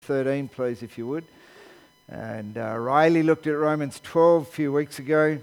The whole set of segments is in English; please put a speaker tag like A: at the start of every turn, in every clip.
A: 13, please, if you would. And Riley looked at Romans 12 a few weeks ago.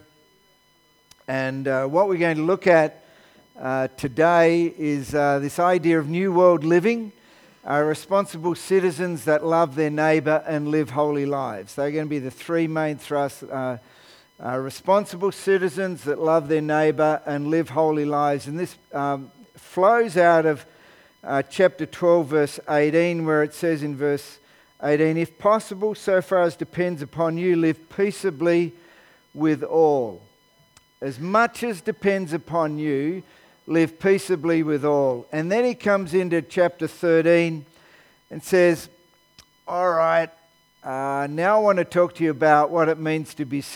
A: And what we're going to look at today is this idea of new world living, responsible citizens that love their neighbour and live holy lives. They're going to be the three main thrusts. Responsible citizens that love their neighbour and live holy lives. And this flows out of chapter 12, verse 18, where it says in verse 18, "If possible, so far as depends upon you, live peaceably with all." As much as depends upon you, live peaceably with all. And then he comes into chapter 13 and says, all right, now I want to talk to you about what it means to be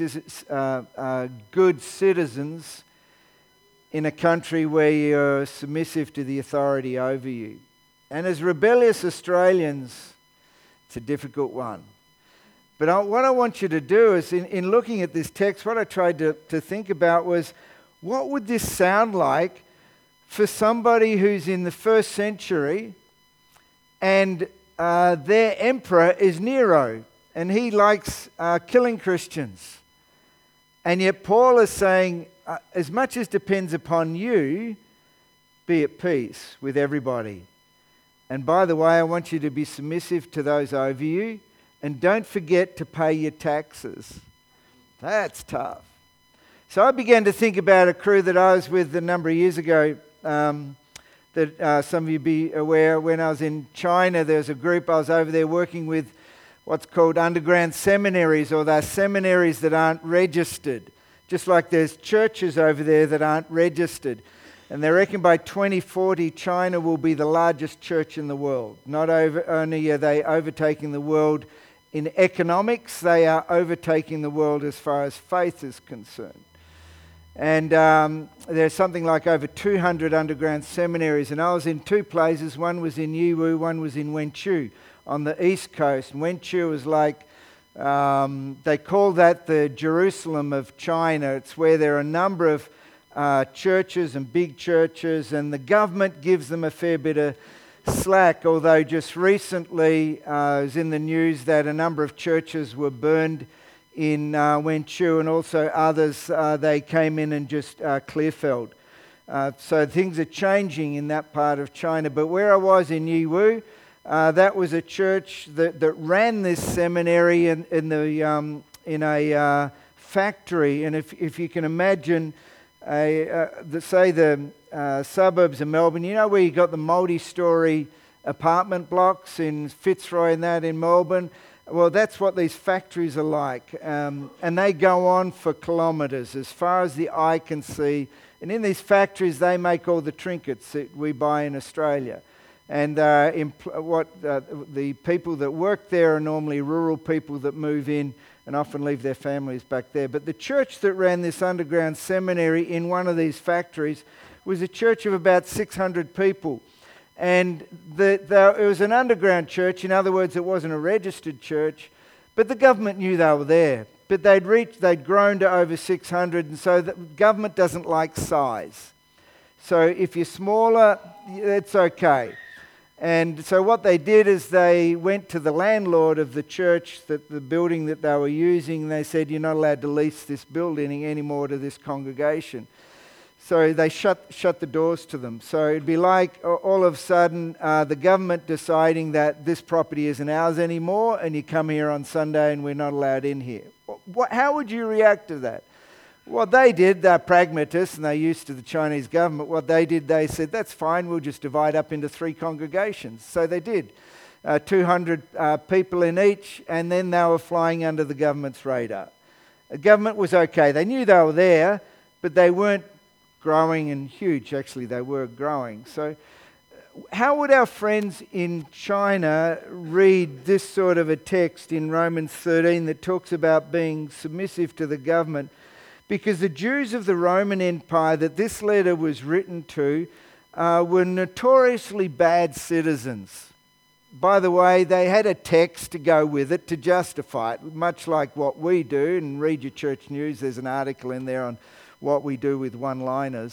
A: good citizens in a country where you're submissive to the authority over you. And as rebellious Australians, it's a difficult one. But what I want you to do is, in looking at this text, what I tried to think about was, what would this sound like for somebody who's in the first century and their emperor is Nero and he likes killing Christians? And yet Paul is saying, as much as depends upon you, be at peace with everybody. And by the way, I want you to be submissive to those over you. And don't forget to pay your taxes. That's tough. So I began to think about a crew that I was with a number of years ago. That some of you be aware, when I was in China, there was a group I was over there working with what's called underground seminaries, or they're seminaries that aren't registered. Just like there's churches over there that aren't registered. And they reckon by 2040, China will be the largest church in the world. Not only are they overtaking the world in economics, they are overtaking the world as far as faith is concerned. And there's something like over 200 underground seminaries. And I was in two places. One was in Yiwu, one was in Wenchu on the east coast. And Wenchu was like, they call that the Jerusalem of China. It's where there are a number of churches and big churches, and the government gives them a fair bit of slack, although just recently it was in the news that a number of churches were burned in Wenchu, and also others they came in and just clear-felled. So things are changing in that part of China. But where I was in Yiwu, that was a church that ran this seminary in a factory. And if you can imagine, the suburbs of Melbourne, you know where you got the multi-storey apartment blocks in Fitzroy and that in Melbourne? Well, that's what these factories are like. And they go on for kilometres, as far as the eye can see. And in these factories, they make all the trinkets that we buy in Australia. And the people that work there are normally rural people that move in and often leave their families back there. But the church that ran this underground seminary in one of these factories was a church of about 600 people. And it was an underground church. In other words, it wasn't a registered church, but the government knew they were there. But they'd grown to over 600, and so the government doesn't like size. So if you're smaller, it's okay. And so what they did is they went to the landlord of the church, the building that they were using, and they said, you're not allowed to lease this building anymore to this congregation. So they shut the doors to them. So it'd be like all of a sudden the government deciding that this property isn't ours anymore, and you come here on Sunday and we're not allowed in here. How would you react to that? What they did, they're pragmatists and they're used to the Chinese government. What they did, they said, that's fine, we'll just divide up into 3 congregations. So they did. 200 people in each, and then they were flying under the government's radar. The government was okay. They knew they were there, but they weren't growing and huge. Actually, they were growing. So how would our friends in China read this sort of a text in Romans 13 that talks about being submissive to the government? Because the Jews of the Roman Empire that this letter was written to were notoriously bad citizens. By the way, they had a text to go with it to justify it, much like what we do. And read your church news, there's an article in there on what we do with one-liners.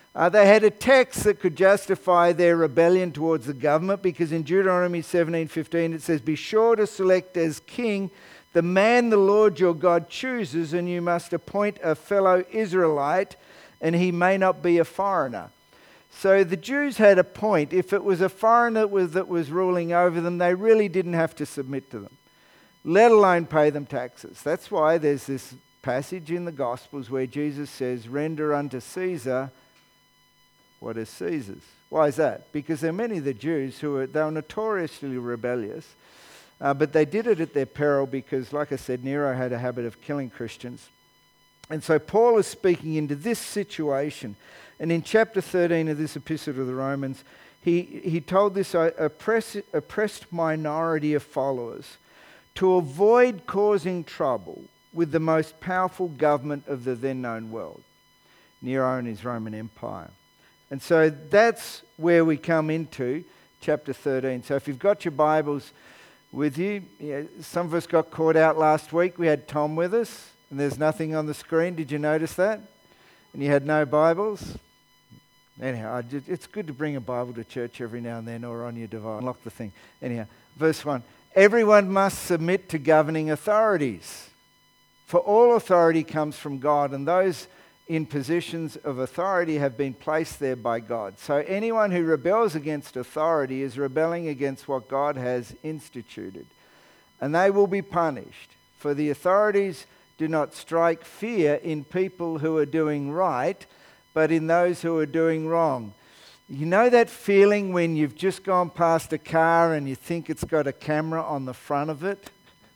A: They had a text that could justify their rebellion towards the government, because in Deuteronomy 17:15 it says, "Be sure to select as king the man the Lord your God chooses, and you must appoint a fellow Israelite, and he may not be a foreigner." So the Jews had a point. If it was a foreigner that was ruling over them, they really didn't have to submit to them, let alone pay them taxes. That's why there's this passage in the Gospels where Jesus says, "Render unto Caesar what is Caesar's." Why is that? Because there are many of the Jews they were notoriously rebellious, but they did it at their peril because, like I said, Nero had a habit of killing Christians. And so Paul is speaking into this situation. And in chapter 13 of this epistle to the Romans, he told this oppressed minority of followers to avoid causing trouble with the most powerful government of the then known world, Nero and his Roman Empire. And so that's where we come into chapter 13. So if you've got your Bibles with you, some of us got caught out last week. We had Tom with us, and there's nothing on the screen. Did you notice that? And you had no Bibles? Anyhow, it's good to bring a Bible to church every now and then, or on your device. Unlock the thing. Anyhow, verse 1. Everyone must submit to governing authorities, for all authority comes from God, and those in positions of authority have been placed there by God. So anyone who rebels against authority is rebelling against what God has instituted, and they will be punished. For the authorities do not strike fear in people who are doing right, but in those who are doing wrong. You know that feeling when you've just gone past a car and you think it's got a camera on the front of it?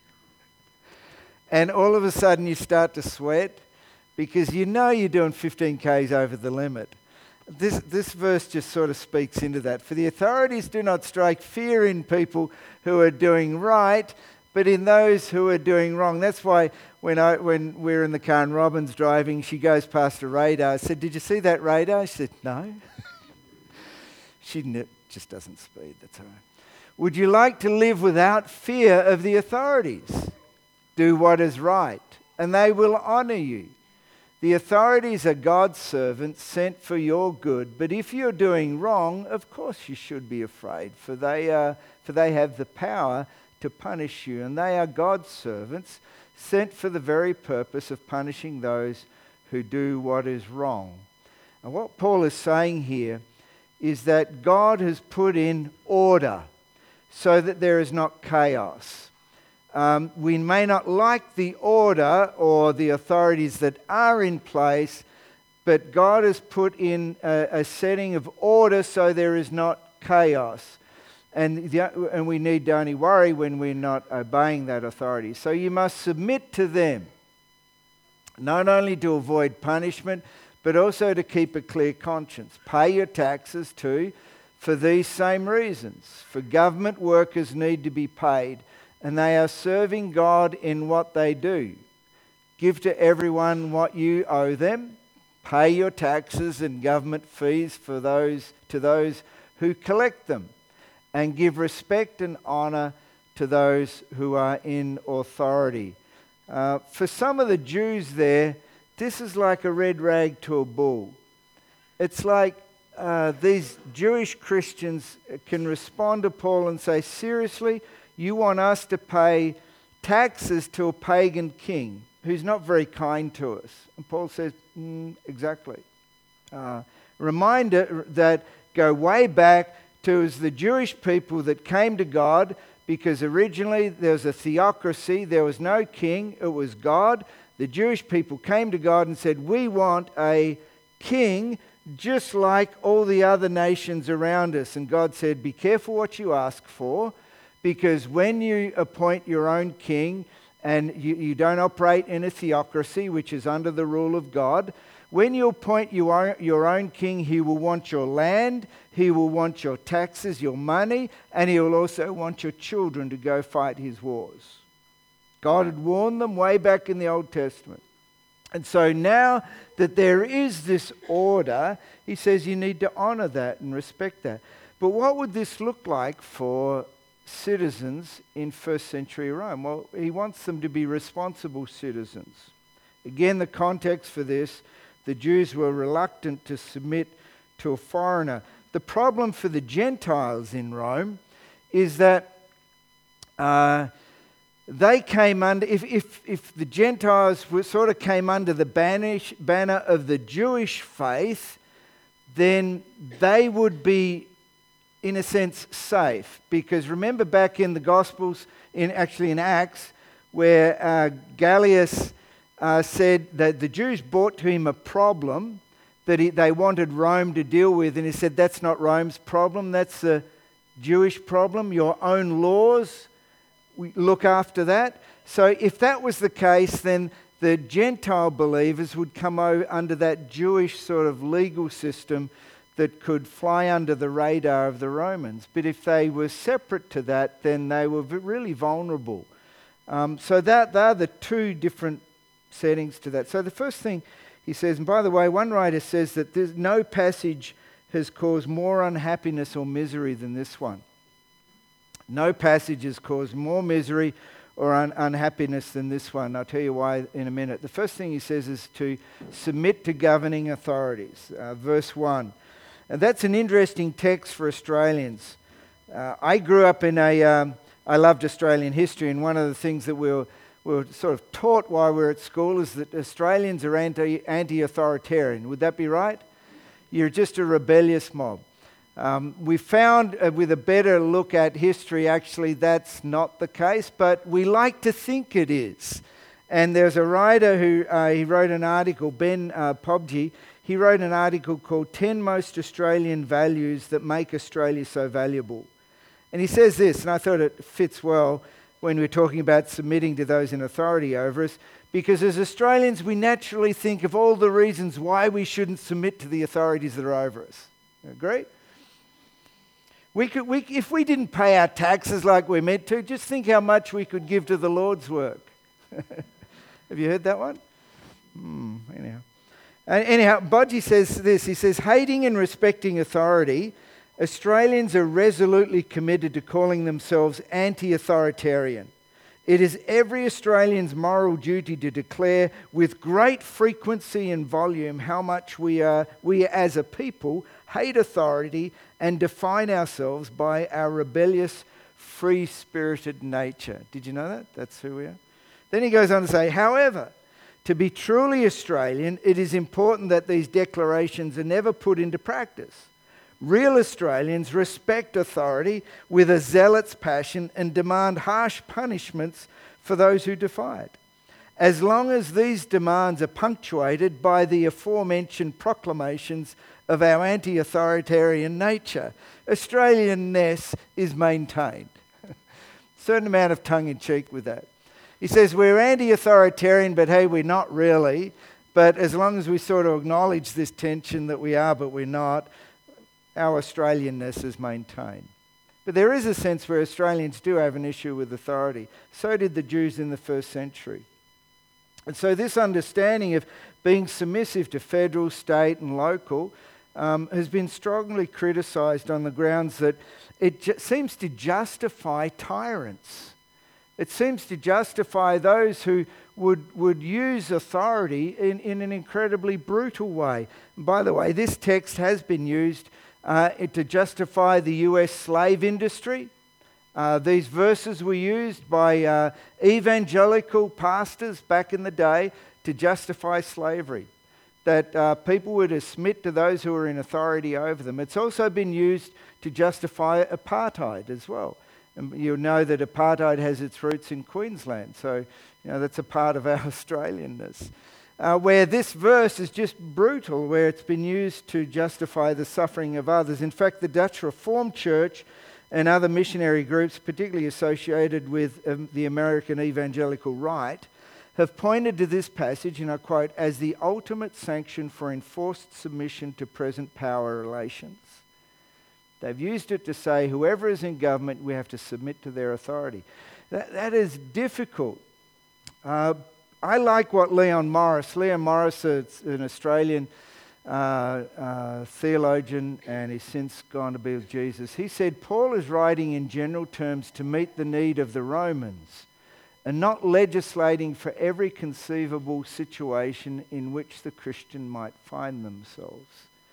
A: And all of a sudden you start to sweat because you know you're doing 15 k's over the limit. This verse just sort of speaks into that. For the authorities do not strike fear in people who are doing right, but in those who are doing wrong. That's why when we're in the car and Robin's driving, she goes past a radar. I said, "Did you see that radar?" She said, "No." She just doesn't speed, that's all right. Would you like to live without fear of the authorities? Do what is right, and they will honour you. The authorities are God's servants sent for your good, but if you're doing wrong, of course you should be afraid, for they have the power to punish you, and they are God's servants sent for the very purpose of punishing those who do what is wrong. And what Paul is saying here is that God has put in order so that there is not chaos. We may not like the order or the authorities that are in place, but God has put in a setting of order so there is not chaos. And we need to only worry when we're not obeying that authority. So you must submit to them, not only to avoid punishment, but also to keep a clear conscience. Pay your taxes too, for these same reasons. For government workers need to be paid, and they are serving God in what they do. Give to everyone what you owe them. Pay your taxes and government fees to those who collect them, and give respect and honour to those who are in authority. For some of the Jews there, this is like a red rag to a bull. It's like these Jewish Christians can respond to Paul and say, "Seriously, you want us to pay taxes to a pagan king who's not very kind to us?" And Paul says, exactly. Reminder that go way back to the Jewish people that came to God, because originally there was a theocracy, there was no king, it was God. The Jewish people came to God and said, "We want a king just like all the other nations around us." And God said, "Be careful what you ask for, because when you appoint your own king and you don't operate in a theocracy, which is under the rule of God, when you appoint your own king, he will want your land, he will want your taxes, your money, and he will also want your children to go fight his wars." God had warned them way back in the Old Testament. And so now that there is this order, he says you need to honour that and respect that. But what would this look like for citizens in first century Rome? Well, he wants them to be responsible citizens. Again, the context for this, the Jews were reluctant to submit to a foreigner. The problem for the Gentiles in Rome is that they came under, if the Gentiles sort of came under the banner of the Jewish faith, then they would be, in a sense, safe. Because remember back in the Gospels, in Acts, where Gallus said that the Jews brought to him a problem that they wanted Rome to deal with, and he said, that's not Rome's problem, that's the Jewish problem. Your own laws, we look after that. So if that was the case, then the Gentile believers would come under that Jewish sort of legal system that could fly under the radar of the Romans. But if they were separate to that, then they were really vulnerable. So that are the two different settings to that. So the first thing he says, and by the way, one writer says that there's no passage has caused more unhappiness or misery than this one. No passage has caused more misery or unhappiness than this one. I'll tell you why in a minute. The first thing he says is to submit to governing authorities. Verse 1. And that's an interesting text for Australians. I grew up in I loved Australian history, and one of the things that we were sort of taught while we were at school is that Australians are anti-authoritarian. Would that be right? You're just a rebellious mob. We found with a better look at history, actually, that's not the case, but we like to think it is. And there's a writer who he wrote an article, Ben Pobji. He wrote an article called 10 Most Australian Values That Make Australia So Valuable. And he says this, and I thought it fits well when we're talking about submitting to those in authority over us, because as Australians, we naturally think of all the reasons why we shouldn't submit to the authorities that are over us. Agree? If we didn't pay our taxes like we're meant to, just think how much we could give to the Lord's work. Have you heard that one? Anyhow, Bodji says this. He says, hating and respecting authority, Australians are resolutely committed to calling themselves anti-authoritarian. It is every Australian's moral duty to declare with great frequency and volume how much we as a people hate authority and define ourselves by our rebellious, free-spirited nature. Did you know that? That's who we are. Then he goes on to say, however, to be truly Australian, it is important that these declarations are never put into practice. Real Australians respect authority with a zealot's passion and demand harsh punishments for those who defy it. As long as these demands are punctuated by the aforementioned proclamations of our anti-authoritarian nature, Australianness is maintained. Certain amount of tongue-in-cheek with that. He says we're anti-authoritarian, but hey, we're not really. But as long as we sort of acknowledge this tension that we are, but we're not, our Australianness is maintained. But there is a sense where Australians do have an issue with authority. So did the Jews in the first century. And so this understanding of being submissive to federal, state and local has been strongly criticised on the grounds that it seems to justify tyrants. It seems to justify those who would use authority in an incredibly brutal way. And by the way, this text has been used to justify the US slave industry. These verses were used by evangelical pastors back in the day to justify slavery, that people were to submit to those who were in authority over them. It's also been used to justify apartheid as well. And you'll know that apartheid has its roots in Queensland, so that's a part of our Australianness. Where this verse is just brutal, where it's been used to justify the suffering of others. In fact, the Dutch Reformed Church and other missionary groups, particularly associated with the American evangelical right, have pointed to this passage, and I quote, as the ultimate sanction for enforced submission to present power relations. They've used it to say whoever is in government, we have to submit to their authority. That is difficult. I like what Leon Morris is an Australian theologian, and he's since gone to be with Jesus. He said, Paul is writing in general terms to meet the need of the Romans and not legislating for every conceivable situation in which the Christian might find themselves.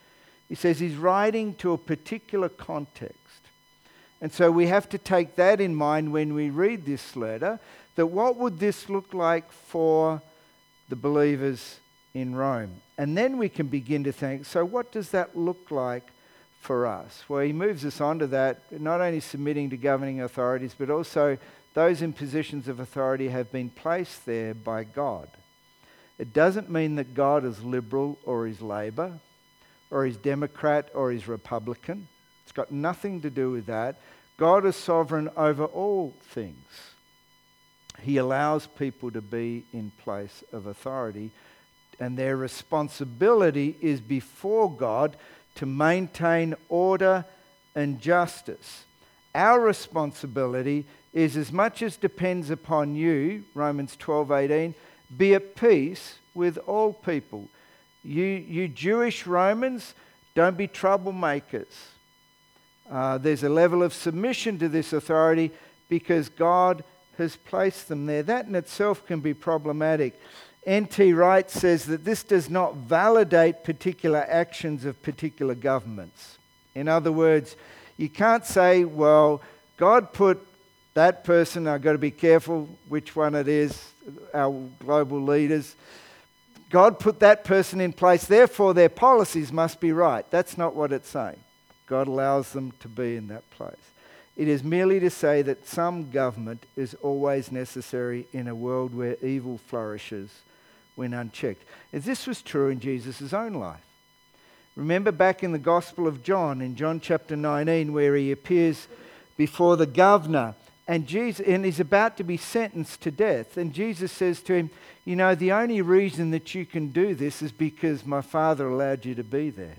A: He says he's writing to a particular context. And so we have to take that in mind when we read this letter, that what would this look like for the believers in Rome? And then we can begin to think, so what does that look like for us? Well, he moves us on to that, not only submitting to governing authorities, but also those in positions of authority have been placed there by God. It doesn't mean that God is liberal or is Labour or is Democrat or is Republican. It's got nothing to do with that. God is sovereign over all things. He allows people to be in place of authority, and their responsibility is before God to maintain order and justice. Our responsibility is, as much as depends upon you, Romans 12:18, be at peace with all people. You Jewish Romans, don't be troublemakers. There's a level of submission to this authority because God has placed them there. That in itself can be problematic. N.T. Wright says that this does not validate particular actions of particular governments. In other words, you can't say, well, God put that person, I've got to be careful which one it is, our global leaders. God put that person in place, therefore their policies must be right. That's not what it's saying. God allows them to be in that place. It is merely to say that some government is always necessary in a world where evil flourishes when unchecked. As this was true in Jesus' own life. Remember back in the Gospel of John, in John chapter 19, where he appears before the governor, and he's about to be sentenced to death. And Jesus says to him, you know, the only reason that you can do this is because my Father allowed you to be there.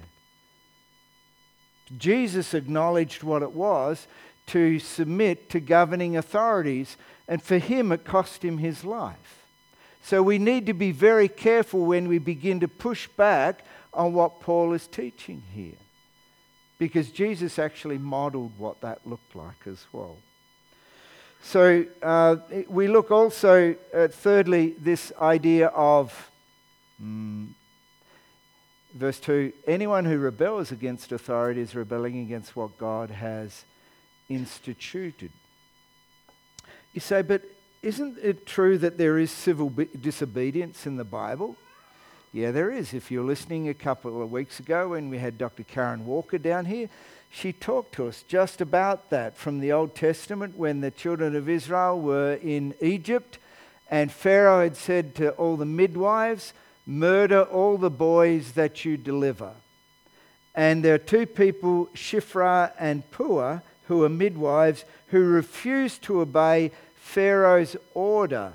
A: Jesus acknowledged what it was to submit to governing authorities, and for him it cost him his life. So we need to be very careful when we begin to push back on what Paul is teaching here, because Jesus actually modeled what that looked like as well. So we look also at, thirdly, this idea of verse 2, anyone who rebels against authority is rebelling against what God has instituted. You say, but isn't it true that there is civil disobedience in the Bible? Yeah, there is. If you're listening a couple of weeks ago when we had Dr. Karen Walker down here, she talked to us just about that from the Old Testament when the children of Israel were in Egypt and Pharaoh had said to all the midwives, murder all the boys that you deliver. And there are two people, Shiphrah and Puah, who are midwives, who refused to obey Pharaoh's order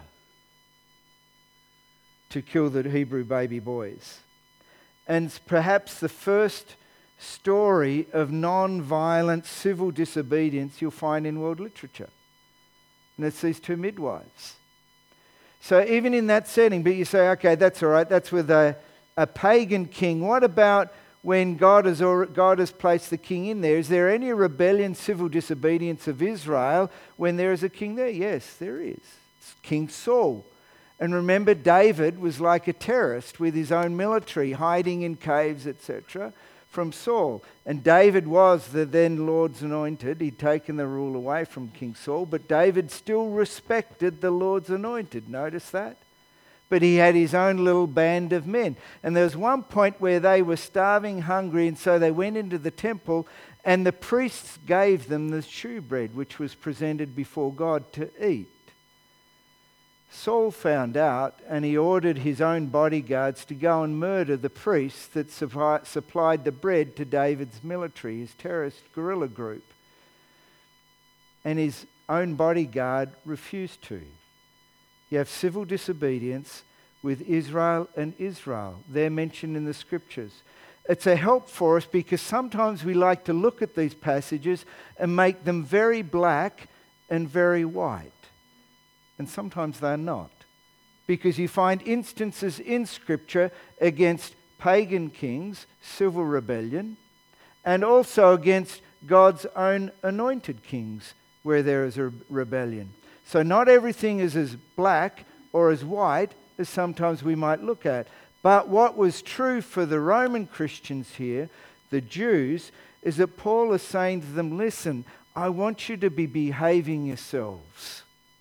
A: to kill the Hebrew baby boys. And perhaps the first story of non-violent civil disobedience you'll find in world literature. And it's these two midwives. So even in that setting, but you say, okay, that's all right, that's with a pagan king. What about when God has placed the king in there? Is there any rebellion, civil disobedience of Israel when there is a king there? Yes, there is. It's King Saul. And remember, David was like a terrorist with his own military, hiding in caves, etc., from Saul. And David was the then Lord's anointed. He'd taken the rule away from King Saul, but David still respected the Lord's anointed. Notice that? But he had his own little band of men. And there was one point where they were starving, hungry, and so they went into the temple, and the priests gave them the shewbread, which was presented before God to eat. Saul found out, and he ordered his own bodyguards to go and murder the priests that supplied the bread to David's military, his terrorist guerrilla group. And his own bodyguard refused to. You have civil disobedience with Israel and Israel. They're mentioned in the scriptures. It's a help for us because sometimes we like to look at these passages and make them very black and very white. And sometimes they're not. Because you find instances in Scripture against pagan kings, civil rebellion, and also against God's own anointed kings where there is a rebellion. So not everything is as black or as white as sometimes we might look at. But what was true for the Roman Christians here, the Jews, is that Paul is saying to them, listen, I want you to be behaving yourselves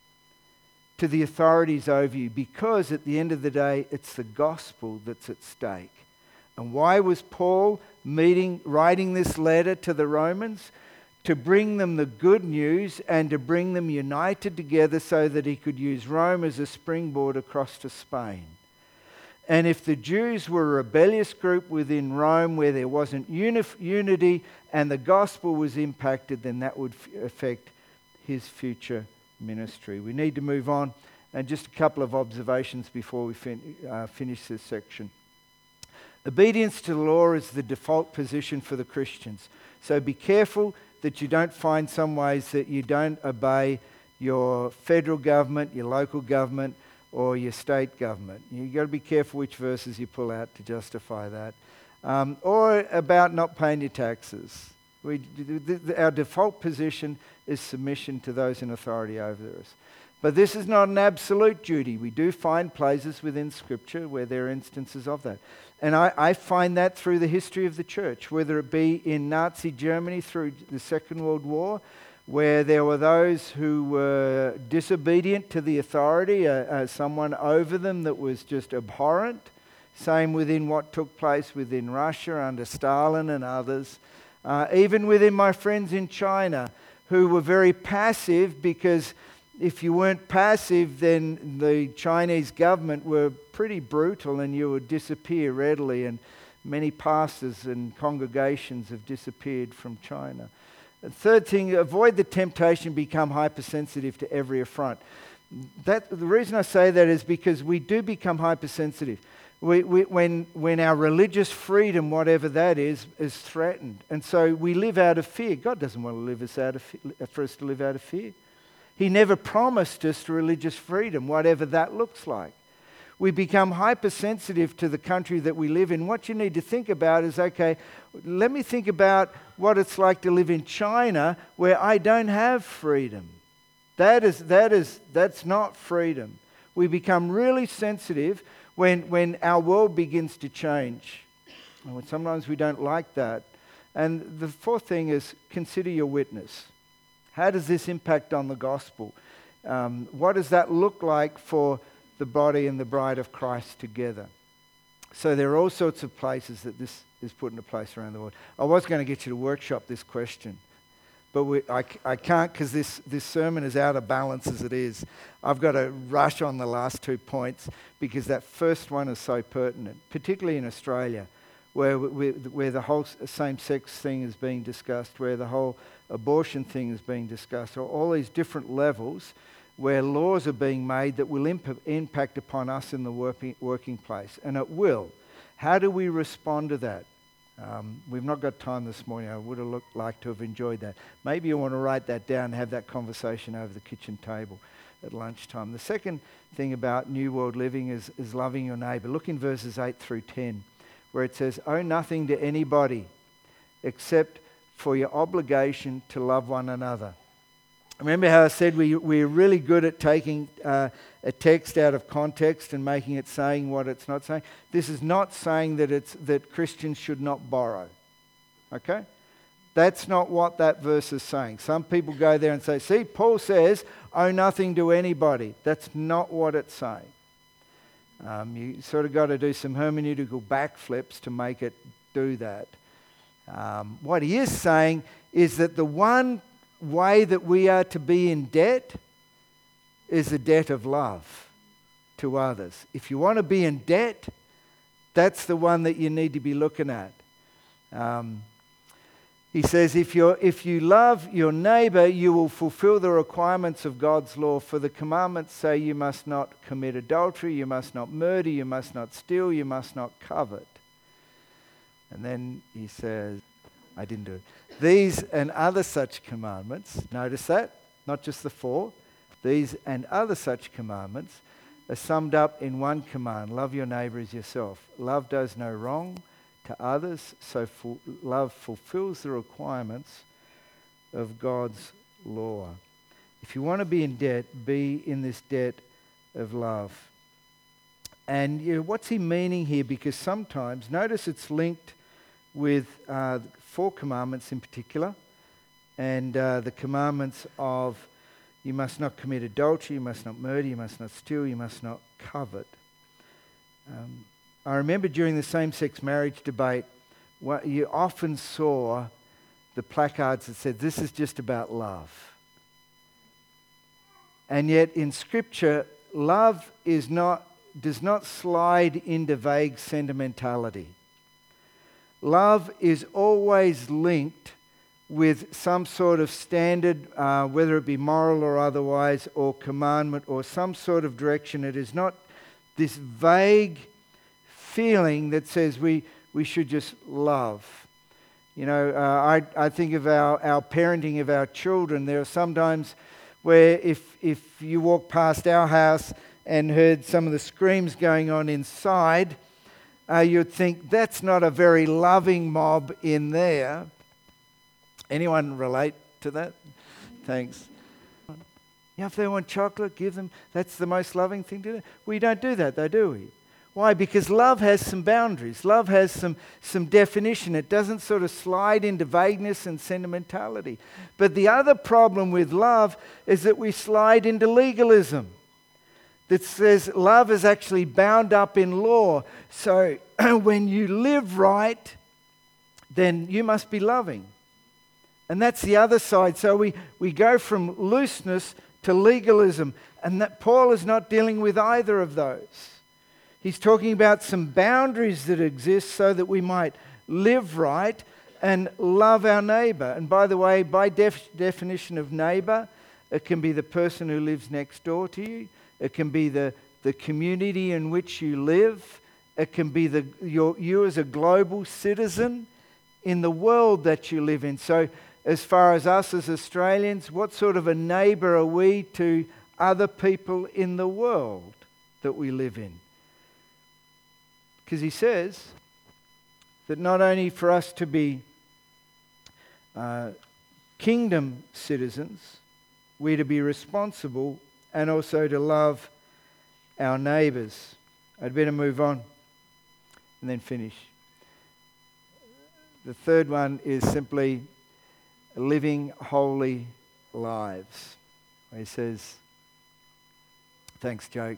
A: to the authorities over you, because at the end of the day, it's the gospel that's at stake. And why was Paul writing this letter to the Romans? To bring them the good news and to bring them united together so that he could use Rome as a springboard across to Spain. And if the Jews were a rebellious group within Rome where there wasn't unity and the gospel was impacted, then that would affect his future ministry. We need to move on. And just a couple of observations before we finish this section. Obedience to the law is the default position for the Christians. So be careful that you don't find some ways that you don't obey your federal government, your local government, or your state government. You've got to be careful which verses you pull out to justify that. Or about not paying your taxes. Our default position is submission to those in authority over us. But this is not an absolute duty. We do find places within Scripture where there are instances of that. And I find that through the history of the church, whether it be in Nazi Germany through the Second World War, where there were those who were disobedient to the authority, someone over them that was just abhorrent. Same within what took place within Russia under Stalin and others. Even within my friends in China, who were very passive, because if you weren't passive, then the Chinese government were pretty brutal and you would disappear readily. And many pastors and congregations have disappeared from China. The third thing, avoid the temptation to become hypersensitive to every affront. The reason I say that is because we do become hypersensitive. When our religious freedom, whatever that is threatened. And so we live out of fear. God doesn't want to live us for us to live out of fear. He never promised us religious freedom, whatever that looks like. We become hypersensitive to the country that we live in. What you need to think about is, okay, let me think about what it's like to live in China where I don't have freedom. That's not freedom. We become really sensitive when our world begins to change. And sometimes we don't like that. And the fourth thing is, consider your witness. How does this impact on the gospel? What does that look like for the body and the bride of Christ together? So there are all sorts of places that this is put into place around the world. I was going to get you to workshop this question, but I can't, because this sermon is out of balance as it is. I've got to rush on the last 2 points because that first one is so pertinent, particularly in Australia, where the whole same-sex thing is being discussed, where the whole abortion thing is being discussed, or all these different levels where laws are being made that will impact upon us in the working place. And it will. How do we respond to that? We've not got time this morning. I would have liked to have enjoyed that. Maybe you want to write that down and have that conversation over the kitchen table at lunchtime. The second thing about New World Living is loving your neighbour. Look in verses 8 through 10, where it says, owe nothing to anybody except for your obligation to love one another. Remember how I said we're really good at taking a text out of context and making it saying what it's not saying? This is not saying that Christians should not borrow. Okay? That's not what that verse is saying. Some people go there and say, see, Paul says, owe nothing to anybody. That's not what it's saying. You sort of got to do some hermeneutical backflips to make it do that. What he is saying is that the one way that we are to be in debt is a debt of love to others. If you want to be in debt, that's the one that you need to be looking at. He says, if you love your neighbor, you will fulfill the requirements of God's law. For the commandments say you must not commit adultery, you must not murder, you must not steal, you must not covet. And then he says, I didn't do it. These and other such commandments, notice that, not just the 4, these and other such commandments are summed up in one command: love your neighbor as yourself. Love does no wrong to others, so love fulfills the requirements of God's law. If you want to be in debt, be in this debt of love. And what's he meaning here? Because sometimes, notice it's linked with 4 commandments in particular, and the commandments of you must not commit adultery, you must not murder, you must not steal, you must not covet. I remember during the same-sex marriage debate, you often saw the placards that said, "This is just about love." And yet in Scripture, love does not slide into vague sentimentality. Love is always linked with some sort of standard, whether it be moral or otherwise, or commandment, or some sort of direction. It is not this vague feeling that says we should just love. You know, I think of our parenting of our children. There are some times where if you walk past our house and heard some of the screams going on inside, you'd think that's not a very loving mob in there. Anyone relate to that? Thanks. Yeah, if they want chocolate, give them. That's the most loving thing to do. We don't do that though, do we? Why? Because love has some boundaries. Love has some definition. It doesn't sort of slide into vagueness and sentimentality. But the other problem with love is that we slide into legalism. That says love is actually bound up in law. So when you live right, then you must be loving. And that's the other side. So we go from looseness to legalism. And that Paul is not dealing with either of those. He's talking about some boundaries that exist so that we might live right and love our neighbour. And by the way, by definition of neighbour, it can be the person who lives next door to you. It can be the community in which you live. It can be you as a global citizen in the world that you live in. So as far as us as Australians, what sort of a neighbour are we to other people in the world that we live in? Because he says that not only for us to be kingdom citizens, we're to be responsible and also to love our neighbours. I'd better move on and then finish. The third one is simply living holy lives. He says, thanks, Joke.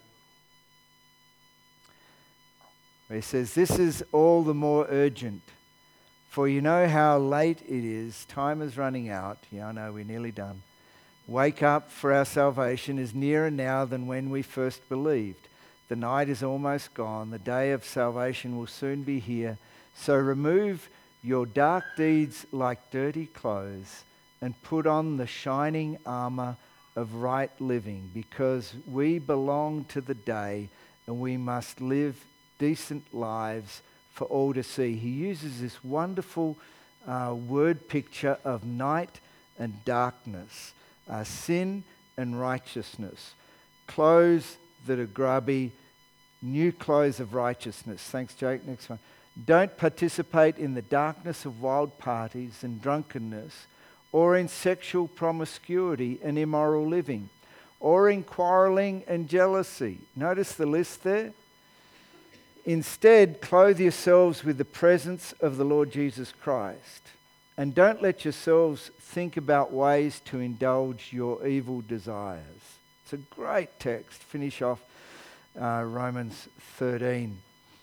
A: He says, this is all the more urgent, for you know how late it is. Time is running out. Yeah, I know, we're nearly done. Wake up, for our salvation is nearer now than when we first believed. The night is almost gone. The day of salvation will soon be here. So remove your dark deeds like dirty clothes and put on the shining armor of right living, because we belong to the day and we must live decent lives for all to see. He uses this wonderful word picture of night and darkness, sin and righteousness, clothes that are grubby, new clothes of righteousness. Thanks, Jake. Next one. Don't participate in the darkness of wild parties and drunkenness, or in sexual promiscuity and immoral living, or in quarreling and jealousy. Notice the list there. Instead, clothe yourselves with the presence of the Lord Jesus Christ. And don't let yourselves think about ways to indulge your evil desires. It's a great text. Finish off Romans 13.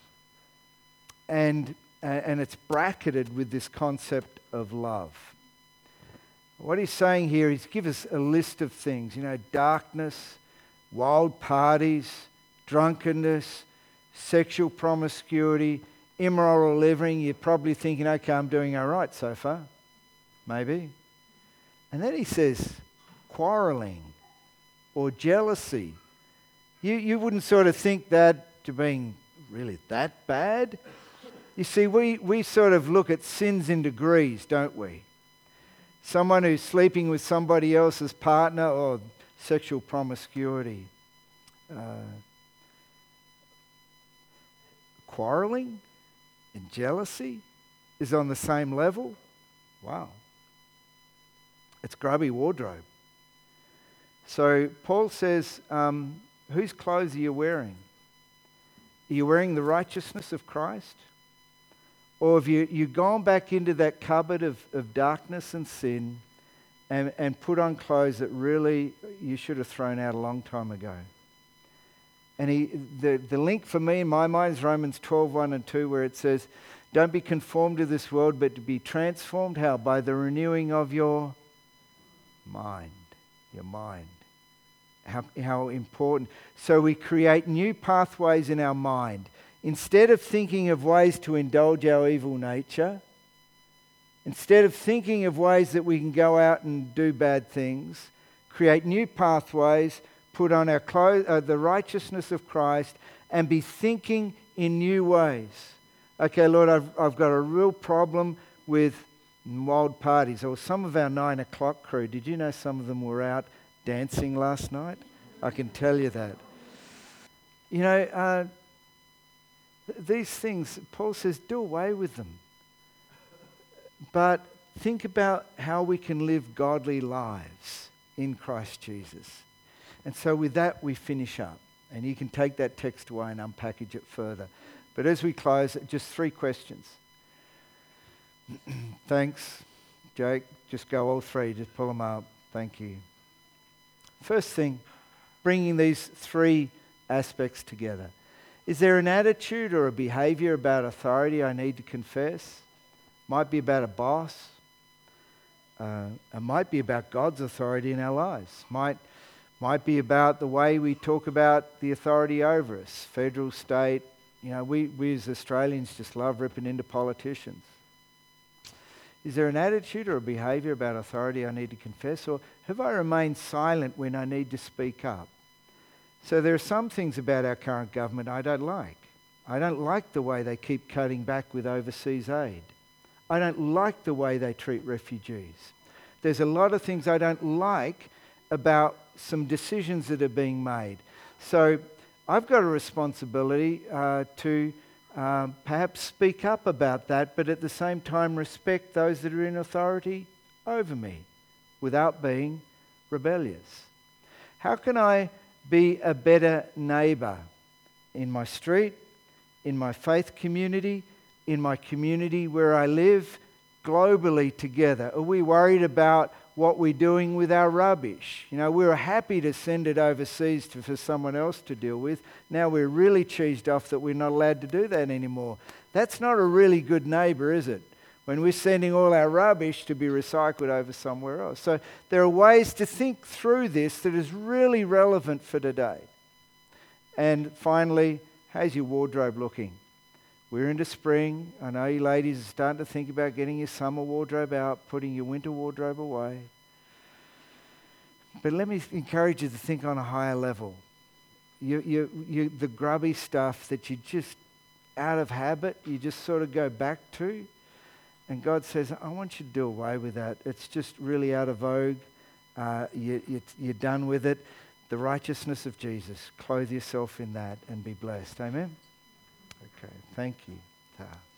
A: And it's bracketed with this concept of love. What he's saying here is give us a list of things. You know, darkness, wild parties, drunkenness, sexual promiscuity, immoral living. You're probably thinking, okay, I'm doing all right so far. Maybe. And then he says quarreling or jealousy. You wouldn't sort of think that to being really that bad. You see, we sort of look at sins in degrees, don't we? Someone who's sleeping with somebody else's partner, or sexual promiscuity. Quarreling and jealousy is on the same level. Wow. It's grubby wardrobe. So Paul says, whose clothes are you wearing? Are you wearing the righteousness of Christ? Or have you gone back into that cupboard of darkness and sin and put on clothes that really you should have thrown out a long time ago? And the link for me in my mind is Romans 12:1 and 2, where it says, don't be conformed to this world, but to be transformed. How? By the renewing of your mind. Your mind. How important. So we create new pathways in our mind. Instead of thinking of ways to indulge our evil nature, instead of thinking of ways that we can go out and do bad things, create new pathways, put on our the righteousness of Christ, and be thinking in new ways. Okay, Lord, I've got a real problem with wild parties. Or some of our 9 o'clock crew, did you know some of them were out dancing last night? I can tell you that. You know, these things, Paul says, do away with them. But think about how we can live godly lives in Christ Jesus. And so with that, we finish up. And you can take that text away and unpackage it further. But as we close, just 3 questions. Thanks, Jake. Just go all 3. Just pull them up. Thank you. First thing, bringing these 3 aspects together. Is there an attitude or a behavior about authority I need to confess? Might be about a boss. It might be about God's authority in our lives. Might be about the way we talk about the authority over us, federal, state. You know, we as Australians just love ripping into politicians. Is there an attitude or a behavior about authority I need to confess? Or have I remained silent when I need to speak up? So there are some things about our current government I don't like. I don't like the way they keep cutting back with overseas aid. I don't like the way they treat refugees. There's a lot of things I don't like about some decisions that are being made. So I've got a responsibility to perhaps speak up about that, but at the same time respect those that are in authority over me without being rebellious. How can I be a better neighbour in my street, in my faith community, in my community where I live, globally together? Are we worried about what we're doing with our rubbish? You know, we were happy to send it overseas for someone else to deal with. Now we're really cheesed off that we're not allowed to do that anymore. That's not a really good neighbour, is it? When we're sending all our rubbish to be recycled over somewhere else. So there are ways to think through this that is really relevant for today. And finally, how's your wardrobe looking? We're into spring. I know you ladies are starting to think about getting your summer wardrobe out, putting your winter wardrobe away. But let me encourage you to think on a higher level. The grubby stuff that you just, out of habit, you just sort of go back to. And God says, I want you to do away with that. It's just really out of vogue. You're done with it. The righteousness of Jesus. Clothe yourself in that and be blessed. Amen? Okay, thank you.